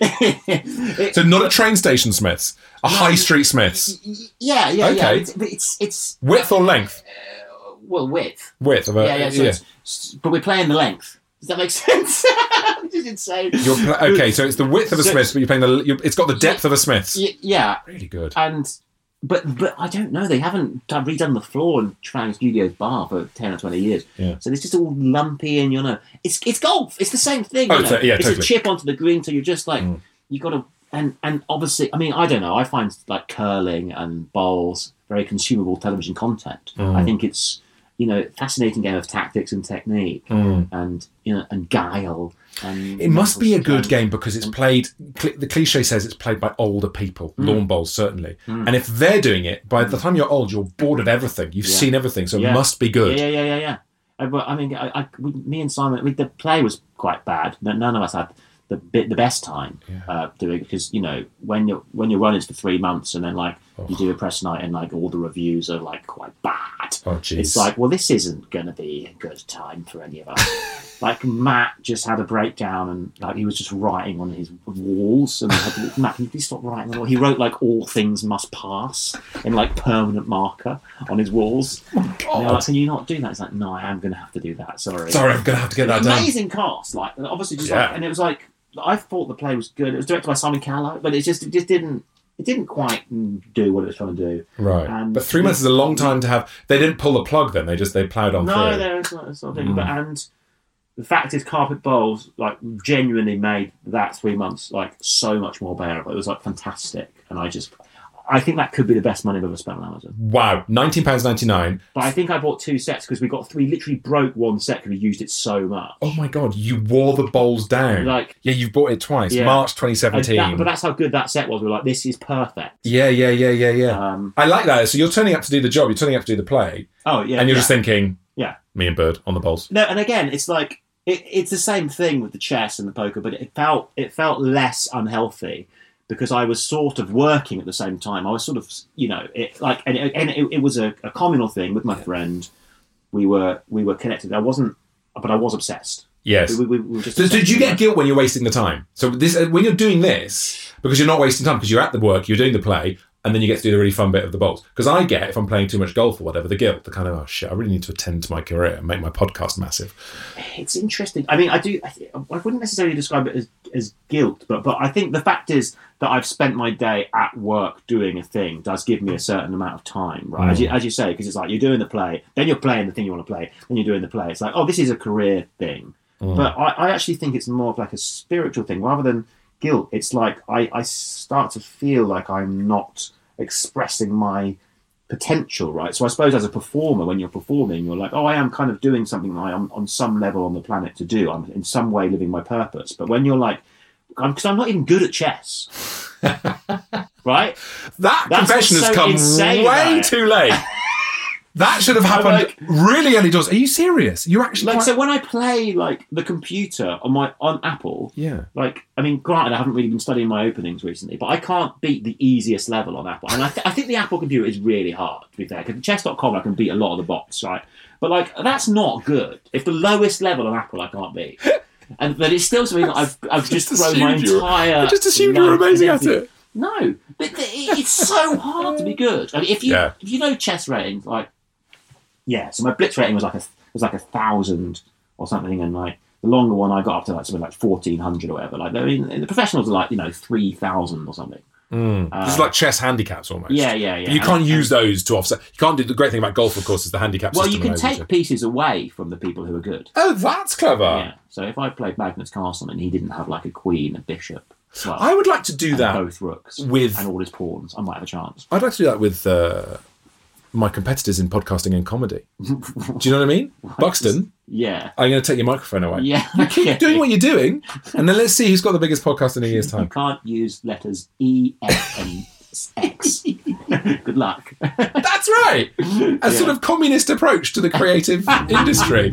It- So not a train station Smiths, a high street Smiths. yeah, yeah, yeah. Okay. It's, but it's it's Width or length? well width. Width of a Yeah, yeah. So It's, but we're playing the length. Does that make sense? Which is insane. You're pl- okay, so it's the width of a So- Smiths, but you're playing the. You're, it's got the depth of a Smiths. Y- yeah, Really good. and but but I don't know. They haven't done- redone the floor in Trafalgar Studios bar for ten or twenty years. Yeah. So it's just all lumpy, and you know, it's it's golf. It's the same thing. Oh, you it's know? a- yeah, it's totally. a chip onto the green. So you're just like Mm. you got to and and obviously, I mean, I don't know. I find like curling and bowls very consumable television content. Mm. I think it's you know fascinating game of tactics and technique Mm. and you know and guile. And It must be a good strength. game because it's played. Cl- the cliche says it's played by older people, Mm. lawn bowls certainly. Mm. And if they're doing it, by the time you're old, you're bored of everything. You've Yeah. seen everything, so Yeah. it must be good. Yeah, yeah, yeah, yeah. yeah. I, but, I mean, I, I, we, me and Simon, I mean, the play was quite bad. No- None of us had the bit the best time Yeah. uh, doing it because you know when you're when you're running for three months and then like you do a press night and like all the reviews are like quite bad. Oh, jeez. It's like, well, this isn't going to be a good time for any of us. Like Matt just had a breakdown and like he was just writing on his walls and I had to, Matt, can you please stop writing on the wall? He wrote like all things must pass in like permanent marker on his walls. And they're like, can you not do that? It's like, no, I am going to have to do that. Sorry. Sorry, I'm going to have to get that done. Amazing cast, like obviously just Yeah. like, and it was like I thought the play was good. It was directed by Simon Callow, but it just it just didn't it didn't quite mm, do what it was trying to do. Right. And- but three months is a long time to have. They didn't pull the plug then. They just they ploughed on No, through. there is sort of thing. Mm. But and the fact is, Carpet Bowls like genuinely made that three months like so much more bearable. It was like fantastic, and I just I think that could be the best money I've ever spent on Amazon. Wow, nineteen pounds ninety nine. But I think I bought two sets because we got we literally broke one set because we used it so much. Oh my god, you wore the bowls down. Like- yeah, you've bought it twice. Yeah. March twenty And seventeen. that- but that's how good that set was. We were like, this is perfect. Yeah, yeah, yeah, yeah, yeah. Um, I like that. So you're turning up to do the job. You're turning up to do the play, oh yeah, and you're yeah. just thinking, yeah. me and Bird on the bowls. No, and again, it's like it, it's the same thing with the chess and the poker, but it felt it felt less unhealthy because I was sort of working at the same time. I was sort of, you know, it, like, and, it, and it, it was a, a communal thing with my friend. We were we were connected. I wasn't, but I was obsessed. Yes. We, we, we were just. So, obsessed did you with get it. guilt when you're wasting the time? So this, uh, when you're doing this, because you're not wasting time, because you're at the work, you're doing the play, and then you get to do the really fun bit of the bowls. Because I get, if I'm playing too much golf or whatever, the guilt, the kind of, oh shit, I really need to attend to my career and make my podcast massive. It's interesting. I mean, I do. I, th- I wouldn't necessarily describe it as, as guilt, but but I think the fact is that I've spent my day at work doing a thing does give me a certain amount of time, right? Mm. As you as you say, because it's like you're doing the play, then you're playing the thing you want to play, then you're doing the play. It's like, oh, this is a career thing. Mm. But I, I actually think it's more of like a spiritual thing rather than guilt. It's like I, I start to feel like I'm not expressing my potential, right? So I suppose as a performer, when you're performing, you're like, oh, I am kind of doing something that I am on some level on the planet to do. I'm in some way living my purpose. But when you're like, because I'm, I'm not even good at chess, right? That That's confession has so come insane, way right? too late. That should have happened like, really early doors. Are you serious? You're actually like quite... so when I play like the computer on my on Apple, yeah. Like I mean, granted, I haven't really been studying my openings recently, but I can't beat the easiest level on Apple, and I, th- I think the Apple computer is really hard. To be fair, because chess dot com I can beat a lot of the bots, right? But like that's not good. If the lowest level on Apple I can't beat, and but it's still something that I've I've just, just thrown my entire. I just assumed you were amazing at it. No, but it's so hard to be good. I mean, if you yeah. if you know chess ratings, like. Yeah, so my blitz rating was like a was like a thousand or something, and like the longer one I got up to like something like fourteen hundred or whatever. Like I mean, the professionals are like you know three thousand or something. Mm. Uh, it's like chess handicaps almost. Yeah, yeah, yeah. But you can't and, use those to offset. You can't do the great thing about golf, of course, is the handicap well, system. Well, you can take pieces away from the people who are good. Oh, that's clever. Yeah. So if I played Magnus Carlsen and he didn't have like a queen, a bishop, well, I would like to do that both rooks with and all his pawns. I might have a chance. I'd like to do that with. Uh, my competitors in podcasting and comedy. Do you know what I mean? Buxton, yeah. I'm going to take your microphone away. Yeah. You keep okay. doing what you're doing, and then let's see who's got the biggest podcast in a year's time. You can't use letters E, F, and X. Good luck. That's right. A yeah. sort of communist approach to the creative industry.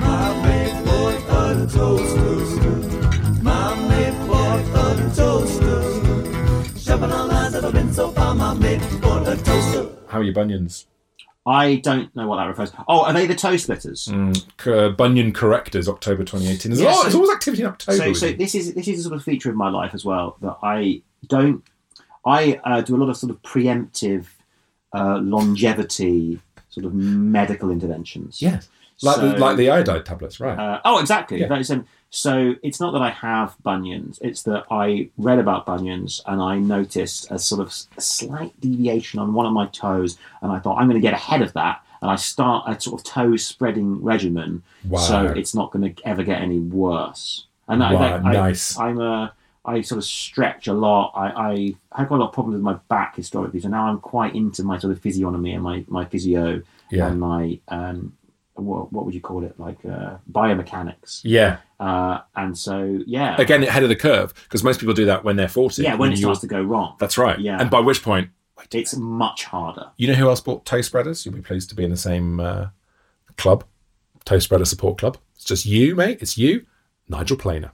How are your bunions? I don't know what that refers to. Oh, are they the toe splitters? Mm, uh, Bunion Correctors, October twenty eighteen. There's, yeah, so, there's always activity in October. So, so this is this is a sort of feature of my life as well, that I don't... I uh, do a lot of sort of preemptive uh, longevity sort of medical interventions. Yes. Like, so, the, like the iodide tablets, right? Uh, oh, exactly. Yeah. Very simple. So it's not that I have bunions, it's that I read about bunions and I noticed a sort of a slight deviation on one of my toes, and I thought I'm going to get ahead of that, and I start a sort of toe spreading regimen, wow. so it's not going to ever get any worse. And wow, I, I, nice. I, I'm a, I sort of stretch a lot. I, I had quite a lot of problems with my back historically, so now I'm quite into my sort of physiognomy and my, my physio yeah. and my... Um, What, what would you call it? Like uh, biomechanics. Yeah. Uh, and so, yeah. Again, ahead of the curve, because most people do that when they're forty. Yeah, when, when it starts to go wrong. That's right. Yeah. And by which point... It's much harder. You know who else bought toe spreaders? You'll be pleased to be in the same uh, club. Toe spreader support club. It's just you, mate. It's you. Nigel Planer.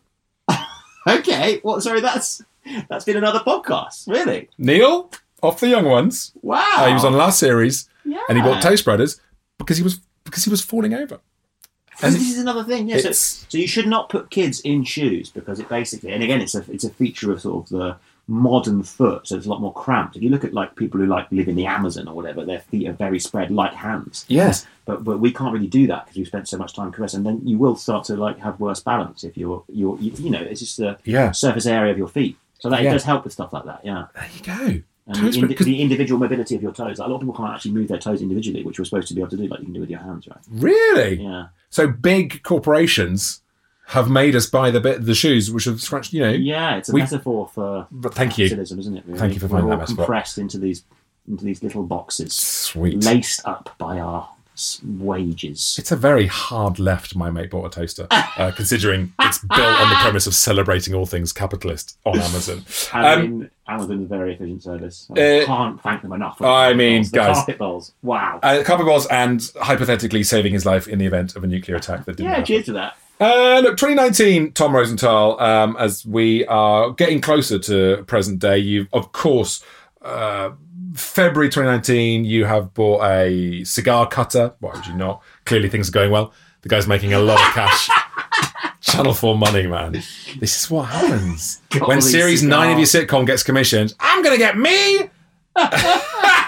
Okay. Well, sorry, that's that's been another podcast. Really? Neil, off the young ones. Wow. Uh, he was on last series. Yeah. And he bought toe spreaders because he was... because he was falling over. And this is another thing, yeah. So, so you should not put kids in shoes because it basically, and again, it's a it's a feature of sort of the modern foot, so it's a lot more cramped. If you look at like people who like live in the Amazon or whatever, their feet are very spread like hands. Yes, but but we can't really do that because we've spent so much time caressing. And then you will start to like have worse balance if you're you're you, you know it's just the yeah. surface area of your feet. So that yeah. it does help with stuff like that. Yeah, there you go. And the, indi- the individual mobility of your toes. Like, a lot of people can't actually move their toes individually, which we're supposed to be able to do, like you can do with your hands, right? Really? Yeah. So big corporations have made us buy the bit the shoes, which have scratched. You know. Yeah, it's a we, metaphor for but thank you, capitalism, isn't it? Really? Thank you for finding we're that all metaphor. Compressed into these into these little boxes, sweet, laced up by our wages. It's a very hard left. My mate bought a toaster, uh, considering it's built on the premise of celebrating all things capitalist on Amazon. I um, mean, Amazon is a very efficient service. I uh, can't thank them enough. I mean, balls, guys, carpet balls. Wow, uh, carpet balls, and hypothetically saving his life in the event of a nuclear attack that didn't yeah, happen. cheers to that. Uh, look, twenty nineteen, Tom Rosenthal, um, as we are getting closer to present day, you've, of course, uh, February twenty nineteen, you have bought a cigar cutter. Why would you not? Clearly things are going well. The guy's making a lot of cash. Channel four money, man. This is what happens. God, when Series cigars. nine of your sitcom gets commissioned, I'm going to get me!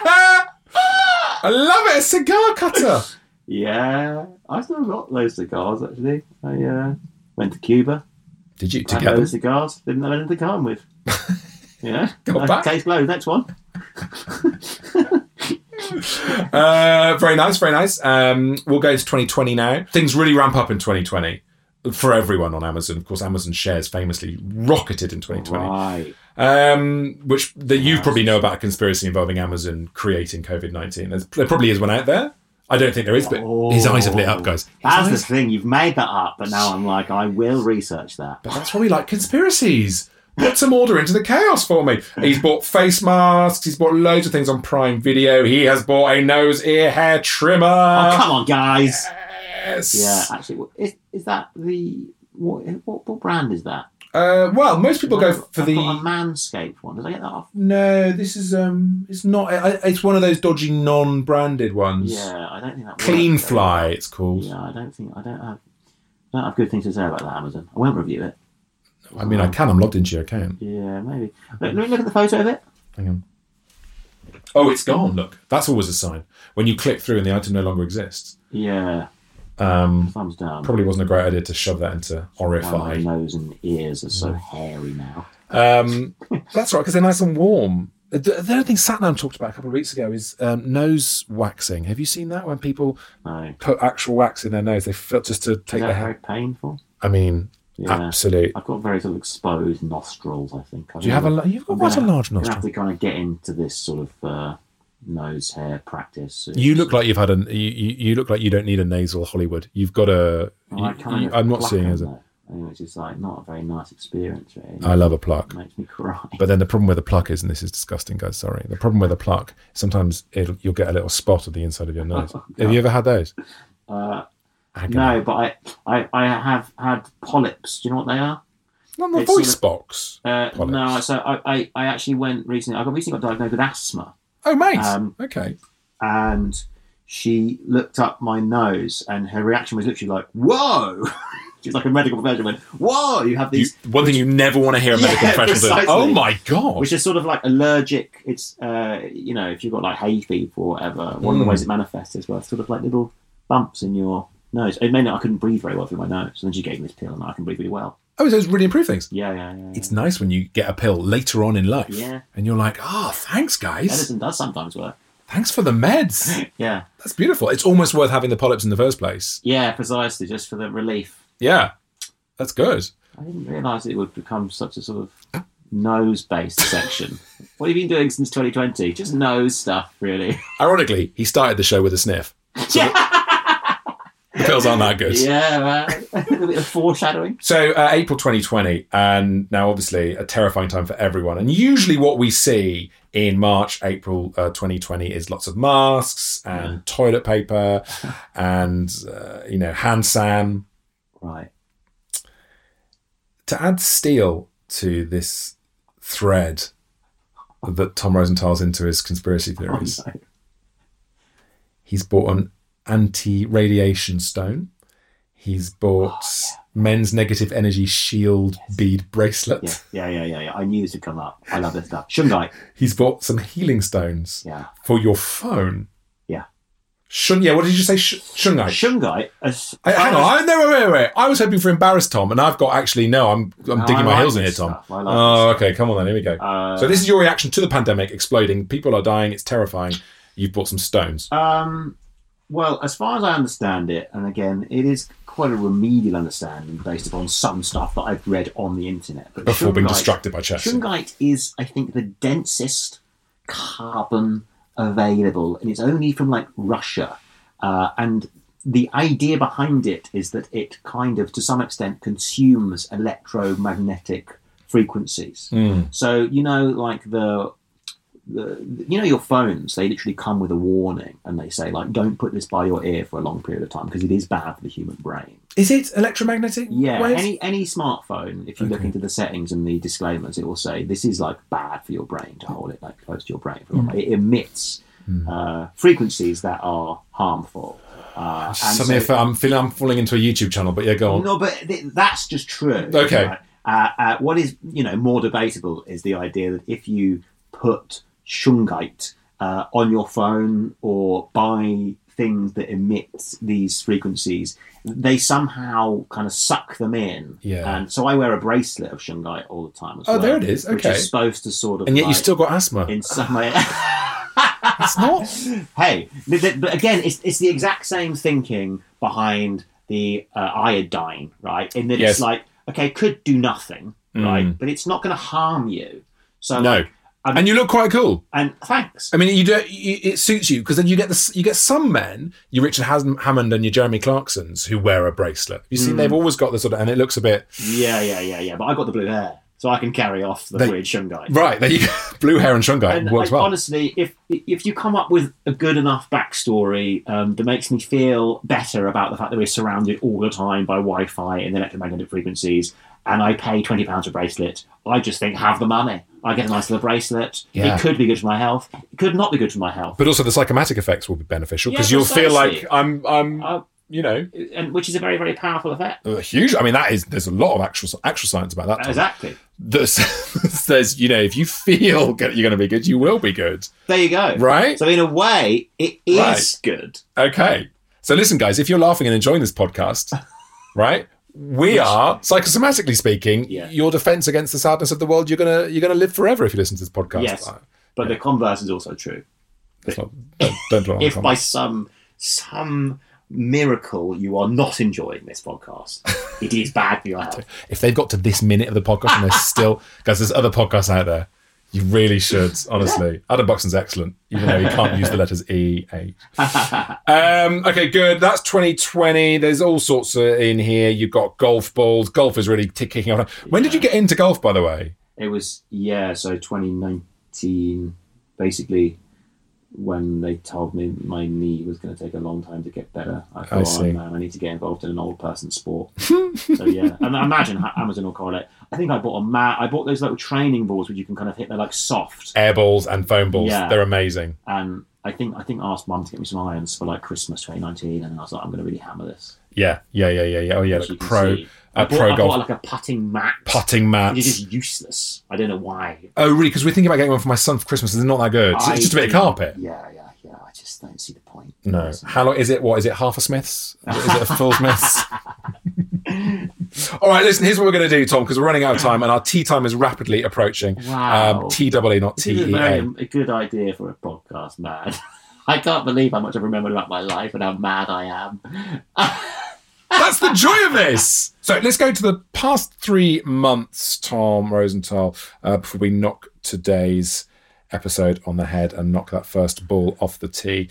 I love it. A cigar cutter. Yeah, I still got those cigars actually. I uh, went to Cuba. Did you Had together? those cigars? Didn't have anything to come with. Yeah. Got Uh, back. Case closed. Next one. Uh, very nice, very nice. Um, we'll go into twenty twenty now. Things really ramp up in twenty twenty for everyone on Amazon. Of course, Amazon shares famously rocketed in twenty twenty. Right. Um, which the, you probably know about a conspiracy involving Amazon creating COVID nineteen. There's, there probably is one out there. I don't think there is, but his eyes have lit up, guys. His That's the eyes- thing. You've made that up, but now I'm like, I will research that. But that's why we like conspiracies. Put some order into the chaos for me. He's bought face masks. He's bought loads of things on Prime Video. He has bought a nose, ear, hair trimmer. Oh, come on, guys. Yes. Yeah, actually, what- is, is that the... What, what, what brand is that? Uh, well, most people go for I've the. got a Manscaped one. Did I get that off? No, this is um. It's not. I- It's one of those dodgy non-branded ones. Yeah, I don't think that Clean works very Fly, well. it's called. Yeah, I don't think... I don't have... I don't have good things to say about that, Amazon. I won't review it. I mean, I can. I'm logged into your account. Yeah, maybe. Look, let me look at the photo of it. Hang on. Oh, it's gone. Look, that's always a sign when you click through and the item no longer exists. Yeah, Um, thumbs down. probably wasn't a great idea to shove that into Why my Orify. nose and ears are so hairy now. Um, that's right, because they're nice and warm. The, the other thing Satnam talked about a couple of weeks ago is um, nose waxing. Have you seen that when people No. put actual wax in their nose? They feel just to Is take that their very hair. painful? I mean, Yeah. absolute. I've got very sort of exposed nostrils, I think. Do you have a? lo- You've got I'm quite a gonna- large I'm gonna have nostril. to kind of get into this sort of uh, nose hair practice. You look like you've had a. You, you, you look like you don't need a nasal Hollywood. You've got a. Well, I you- kind you- of I'm not pluck seeing it them, as a. though, which is like not a very nice experience, really. I love a pluck. It makes me cry. But then the problem with a pluck is, and this is disgusting, guys, sorry. The problem with a pluck, sometimes it'll, you'll get a little spot at the inside of your nose. Oh, Have you ever had those? Uh, Agony. no, but I, I, I have had polyps. Do you know what they are? Not the it's voice sort box. Uh, Polyps. no, so I, I, I actually went recently. I got recently got diagnosed with asthma, Oh, mate. um, okay. and she looked up my nose, and her reaction was literally like, "Whoa!" She's like a medical professional. Went, "Whoa! You have You, these," one thing you never want to hear a medical Yeah, professional do. precisely. Oh, my God. which is sort of like allergic. It's uh, you know, if you've got like hay fever or whatever, one of the Mm. ways it manifests is well, it's sort of like little bumps in your nose. It meant that I couldn't breathe very well through my nose, and then she gave me this pill, and I can breathe really well. Oh, those really improve things. Yeah, yeah, yeah. It's nice when you get a pill later on in life. Yeah. And you're like, oh, thanks, guys. Medicine does sometimes work. Thanks for the meds. Yeah, That's beautiful. It's almost worth having the polyps in the first place. yeah, precisely, just for the relief. Yeah. That's good. I didn't realise it would become such a sort of nose-based section. What have you been doing since twenty twenty? Just nose stuff, really. Ironically, he started the show with a sniff. The pills aren't that good. Yeah, man. A little bit of foreshadowing. So uh, April twenty twenty, and now obviously a terrifying time for everyone. And usually what we see in March, April uh, twenty twenty is lots of masks and Yeah. toilet paper and, uh, you know, hand san. Right. To add steel to this thread that Tom Rosenthal's into his conspiracy theories, Oh, no. he's bought an anti-radiation stone. He's bought Oh, men's negative energy shield bead bracelet. Yeah, yeah, yeah, yeah, yeah. I knew this would come up. I love this stuff. Shungite. He's bought some healing stones Yeah. for your phone. Yeah. Shun, yeah, what did you say? Sh- Shungite. Shungite. As, I, hang on, I, no, wait, wait, wait. I was hoping for embarrass Tom, and I've got actually no. I'm, I'm No, digging I my like heels in here, this Tom. stuff. I like Oh, this okay, come on then. Here we go. Uh, so this is your reaction to the pandemic exploding. People are dying. It's terrifying. You've bought some stones. Um, well, as far as I understand it, and again, it is quite a remedial understanding based upon some stuff that I've read on the internet. But Before being shungite- distracted by chess. Shungite is, I think, the densest carbon available, and it's only from like Russia. Uh, and the idea behind it is that it kind of, to some extent, consumes electromagnetic frequencies. Mm. So, you know, like the, the, you know, your phones, they literally come with a warning and they say, like, don't put this by your ear for a long period of time because it is bad for the human brain. Is it electromagnetic? Yeah, waves? any any smartphone, if you look Okay. into the settings and the disclaimers, it will say this is like bad for your brain to hold it like close to your brain. For a long time. It emits uh, frequencies that are harmful. Uh, and Suddenly, so- I feel- I'm feeling I'm falling into a YouTube channel, but yeah, go on. no, but th- that's just true. Okay. right? Uh, uh, what is you know more debatable is the idea that if you put shungite uh, on your phone or buy things that emit these frequencies, they somehow kind of suck them in. Yeah. And so I wear a bracelet of shungite all the time as Oh, well. there it is. Which Okay. is supposed to sort of And yet you like, still got asthma. in some way... It's not. Hey, th- th- but again, it's it's the exact same thinking behind the uh, iodine, right? In that Yes. it's like, okay, it could do nothing, Mm. right? But it's not going to harm you. So No. like, um, And you look quite cool. and thanks. I mean, you do. You, it suits you because then you get the you get some men, your Richard Has- Hammond and your Jeremy Clarksons, who wear a bracelet. You see, Mm. they've always got the sort of, and it looks a bit Yeah, yeah, yeah, yeah. But I've got the blue hair, so I can carry off the They- weird shungite. right. There you go. Blue hair and shungite And works I- well. honestly, if if you come up with a good enough backstory um, that makes me feel better about the fact that we're surrounded all the time by Wi-Fi and electromagnetic frequencies, and I pay twenty pounds a bracelet, I just think, have the money. I get a nice little bracelet. Yeah. It could be good for my health. It could not be good for my health. But also the psychomatic effects will be beneficial because Yeah, you'll feel like precisely. I'm, I'm, Uh, you know, and which is a very, very powerful effect. uh, huge. I mean, that is. There's a lot of actual actual science about that. Tom. Exactly. That says, you know, if you feel good, you're going to be good, you will be good. There you go. Right? So in a way, it is Right. good. Okay. So listen, guys, if you're laughing and enjoying this podcast, right? We are, psychosomatically speaking, Yeah. your defense against the sadness of the world. You're gonna you're gonna live forever if you listen to this podcast. Yes. Uh, But the converse is also true. it's not- don't, don't dwell on If the by comments. some some miracle you are not enjoying this podcast, it is bad for your health. If they've got to this minute of the podcast and they're still, guys, there's other podcasts out there. You really should, honestly. Adam Buxton's excellent, even though he can't use the letters E, H. Um, okay, good. That's twenty twenty. There's all sorts of in here. You've got golf balls. Golf is really tick- kicking off. When did you get into golf, by the way? It was, yeah, so twenty nineteen, basically, when they told me my knee was going to take a long time to get better, I thought, I see. oh man, I need to get involved in an old person sport. So yeah, and I imagine how Amazon will correlate. I think I bought a mat. I bought those little training balls which you can kind of hit. They're like soft, Air balls and foam balls. Yeah. They're amazing. and I think I think I asked Mum to get me some irons for like Christmas twenty nineteen, and I was like, I'm going to really hammer this. Yeah, yeah, yeah, yeah, yeah. Oh, yeah, As you like can pro, see. I uh, bought, pro I golf bought like a putting mat. putting Which is mats. just useless. I don't know why. Oh, really? Because we're thinking about getting one for my son for Christmas. It's not that good. It's I just a bit of think- carpet. Yeah, yeah, yeah. I just don't see the point. No. How long is it? What is it? Half a Smith's? Is it a full Smith's? All right, listen. Here's what we're going to do, Tom, because we're running out of time, and our tea time is rapidly approaching. Wow. Um, T W A, not This T is a E very A. a good idea for a podcast, man. I can't believe how much I've remembered about my life and how mad I am. That's the joy of this. So let's go to the past three months, Tom Rosenthal, uh, before we knock today's episode on the head and knock that first ball off the tee.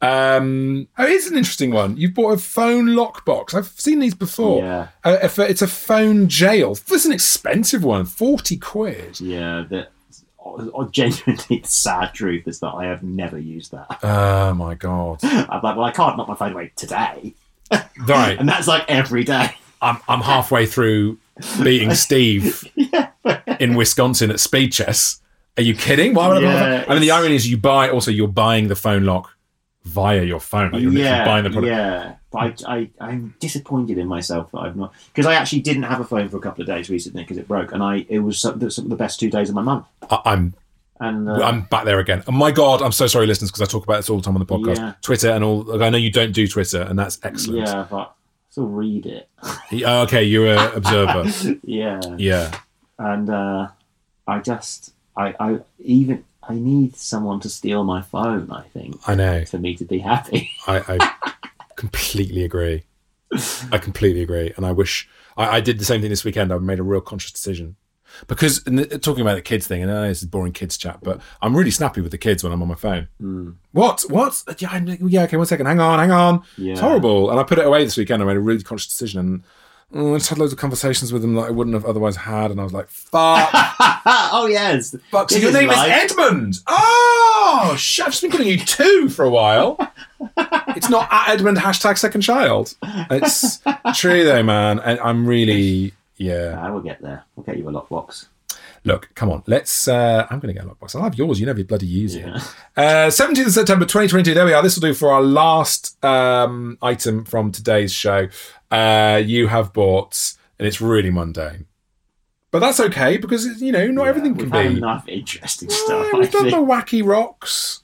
Um, oh, it's an interesting one. You've bought a phone lockbox. I've seen these before. Yeah. Uh, if it's a phone jail. This is an expensive one, forty quid. Yeah, the oh, genuinely the sad truth is that I have never used that. Oh my God. I'm like, well, I can't knock my phone away today. Right. And that's like every day. I'm, I'm halfway through beating Steve in Wisconsin at speed chess. Are you kidding? Why would I buy Yeah, a phone? I mean, the it's- irony is you buy, also you're buying the phone lock via your phone. Like you're literally yeah, buying the product. yeah. But I, I, I'm disappointed in myself that I've not... Because I actually didn't have a phone for a couple of days recently because it broke. And I it was some of the, some of the best two days of my month. I, I'm And uh, I'm back there again. Oh my God, I'm so sorry, listeners, because I talk about this all the time on the podcast. Yeah. Twitter and all. Like, I know you don't do Twitter, and that's excellent. yeah, but I still read it. Oh, okay, you're an observer. yeah. Yeah. And uh, I just... I, I even... I need someone to steal my phone, I think, I know. for me to be happy. I, I completely agree. I completely agree. And I wish I, I did the same thing this weekend. I made a real conscious decision. Because and the- talking about the kids thing, and I know this is boring kids chat, but I'm really snappy with the kids when I'm on my phone. Mm. What? What? Yeah, I know- yeah, okay, one second. Hang on, hang on. Yeah. It's horrible. And I put it away this weekend. I made a really conscious decision. And oh, I just had loads of conversations with them that I wouldn't have otherwise had. And I was like, fuck. Oh, yes. Fuck, so This your is name life. is Edmund. Oh, shit. I've just been calling you two for a while. It's not at Edmund hashtag second child. It's true though, man. And I'm really, yeah. I will get there. We'll get you a lockbox. Look, come on. Let's, uh, I'm going to get a lockbox. I'll have yours. You never bloody use Yeah. it. Uh, seventeenth of September twenty twenty-two. There we are. This will do for our last um, item from today's show. Uh, you have bought, and it's really mundane. But that's okay because, you know, not Yeah, everything can we've had be. enough interesting Well, stuff. I we've done the think. wacky rocks.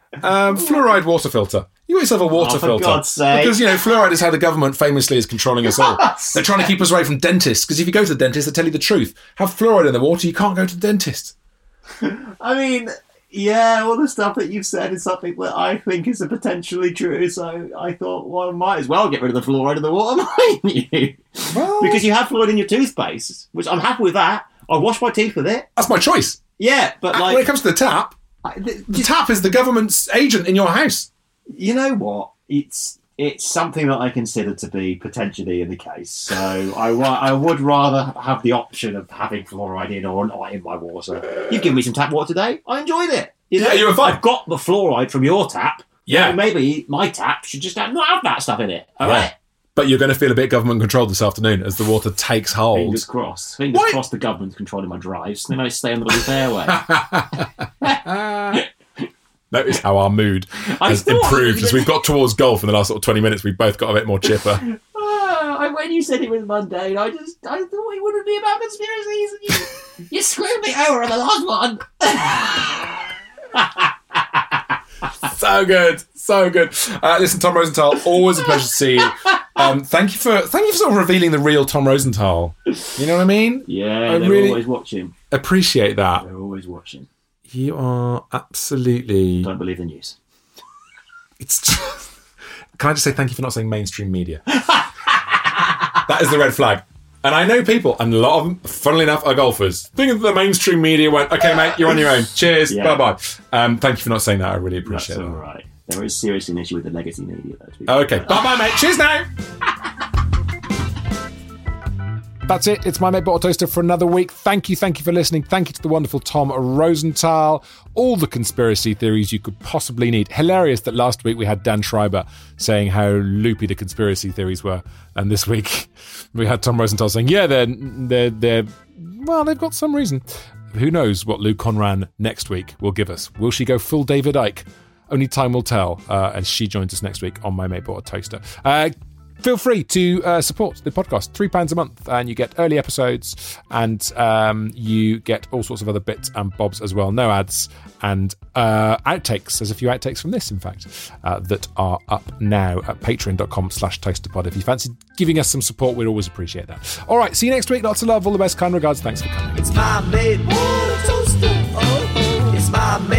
Um, fluoride water filter. You got yourself a water Oh, for filter. God's sake. Because, you know, fluoride is how the government famously is controlling us all. They're trying to keep us away from dentists, because if you go to the dentist, they tell you the truth. Have fluoride in the water, you can't go to the dentist. I mean, yeah, all the stuff that you've said is something that I think is potentially true, so I thought, well, I might as well get rid of the fluoride in the water, mightn't you? Well, Because you have fluoride in your toothpaste, which I'm happy with that. I wash my teeth with it. that's my choice. Yeah, but when like... it comes to the tap, I, th- the tap is the government's agent in your house. you know what? It's it's something that I consider to be potentially in the case. So I, wa- I would rather have the option of having fluoride in or not in my water. You've given me some tap water today. I enjoyed it. You know, Yeah, you were fine. I've got the fluoride from your tap. Yeah. So maybe my tap should just have, not have that stuff in it. All Yeah. right. But you're going to feel a bit government controlled this afternoon as the water takes hold. Fingers crossed. Fingers Why- crossed the government's controlling my drives. They may stay under the fairway. Notice how our mood I has thought- improved as we've got towards golf in the last sort of twenty minutes. We've both got a bit more chipper. Ah, when you said it was mundane, I just I thought it wouldn't be about conspiracies. And you, you screwed me over on the last one. So good, so good. Uh, listen, Tom Rosenthal, always a pleasure to see you. Um, thank you for thank you for sort of revealing the real Tom Rosenthal. You know what I mean? Yeah, I they're really- always watching. Appreciate that. They're always watching. You are absolutely. Don't believe the news. It's. Can I just say thank you for not saying mainstream media? That is the red flag. And I know people, and a lot of them, funnily enough, are golfers. Think of the mainstream media went, okay, mate, you're on your own. Cheers, Yeah. bye-bye. Um, thank you for not saying that. I really appreciate That's that. all right. There is seriously an issue with the legacy media, though. to be Okay, fair. bye-bye, mate. Cheers now. That's it. It's My Mate Bought a Toaster for another week. Thank you, thank you for listening. Thank you to the wonderful Tom Rosenthal. All the conspiracy theories you could possibly need. Hilarious that last week we had Dan Schreiber saying how loopy the conspiracy theories were, and this week we had Tom Rosenthal saying, yeah, they're they're they're well, they've got some reason. Who knows what Lou Conran next week will give us? Will she go full David Icke? Only time will tell. Uh, and she joins us next week on My Mate Bought a Toaster. Uh, Feel free to uh, support the podcast, three pounds a month, and you get early episodes, and um, you get all sorts of other bits and bobs as well. No ads and uh, outtakes. There's a few outtakes from this, in fact, uh, that are up now at patreon.com slash toasterpod. If you fancy giving us some support, we'd always appreciate that. All right, see you next week. Lots of love, all the best, kind regards. Thanks for coming. It's my mate, toaster. Oh, it's my mate.